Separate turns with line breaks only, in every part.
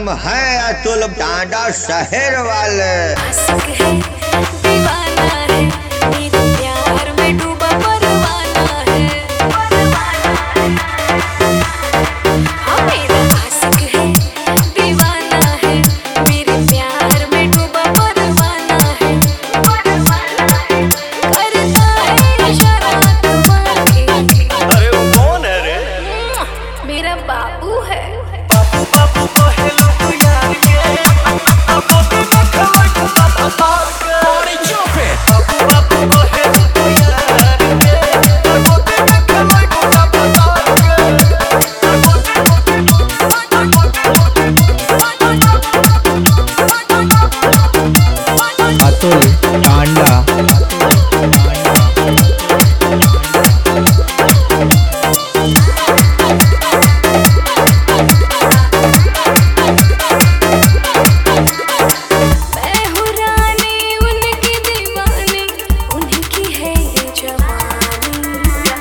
हम हैं अतुल टांडा शहर वाले।
आशिक है, दीवाना है, मेरे प्यार में डूबा परवाना है। हाँ मेरा आशिक है, दीवाना है, मेरे प्यार में डूबा परवाना है। करता है इशारा तुम्हारे।
अरे वो कौन है रे?
मेरा बाबू है।
बाबू को हेलो तू यार के अब वो भी मैं खबर को बाबा के बॉडी जंपिंग। बाबू को हेलो तू यार के अब वो भी मैं खबर को बाबा के।
अतुल टांडा
मैं हूँ रानी उनकी दीवानी, उनकी है ये जवानी।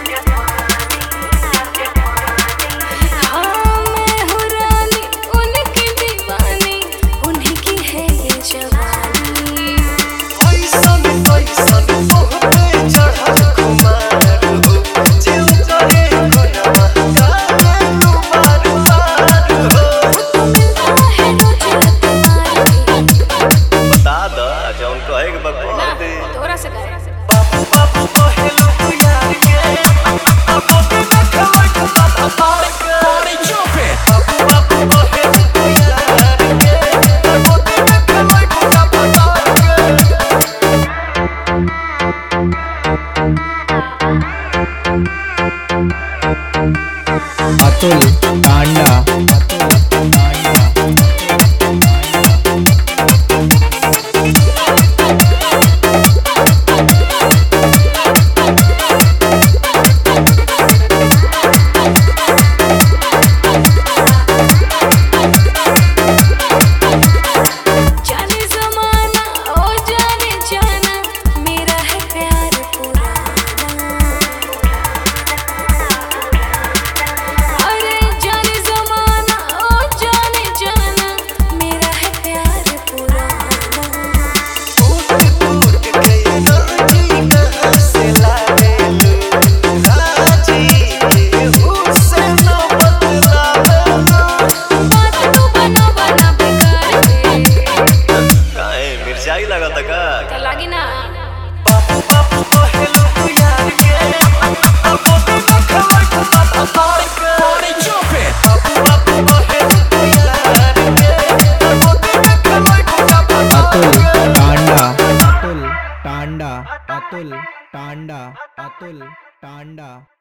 हाँ मैं हूँ रानी उनकी दीवानी, उनकी है ये जवानी।
पैसन बहुते चढ़ल खुमार हो, जिल करे गुनवा काहे तू बार बार हो।
मिलता है रोज रात मारे।
बता द जौन कहे के बकवास दे।
थोड़ा सा करे।
बाबू को हेलो तू यार के अब वो भी मैं खबर को बाबा के बॉडी जंपिंग। बाबू को हेलो तू यार के अब वो भी मैं खबर को बाबा के।
अतुल टांडा
जाने ज़माना ओ जाने जाना, मेरा है प्यार पुराना। अरे जाने ज़माना ओ जाने जाना, मेरा है प्यार पुराना।
टूट गई राजी कहाँ से लावे लू, राजी उससे न बदलावे लू।
बात तू बना बना बेकार है।
काहे मिर्चाई लगत का?
तो लागी ना।
बाबू को हेलो तू यार के अब वो भी मैं खबर को बाबा के बॉडी जंपिंग। बाबू को हेलो तू यार के अब वो भी मैं खबर को बाबा
अतुल
के।
टांडा अतुल टांडा अतुल टांडा अतुल टांडा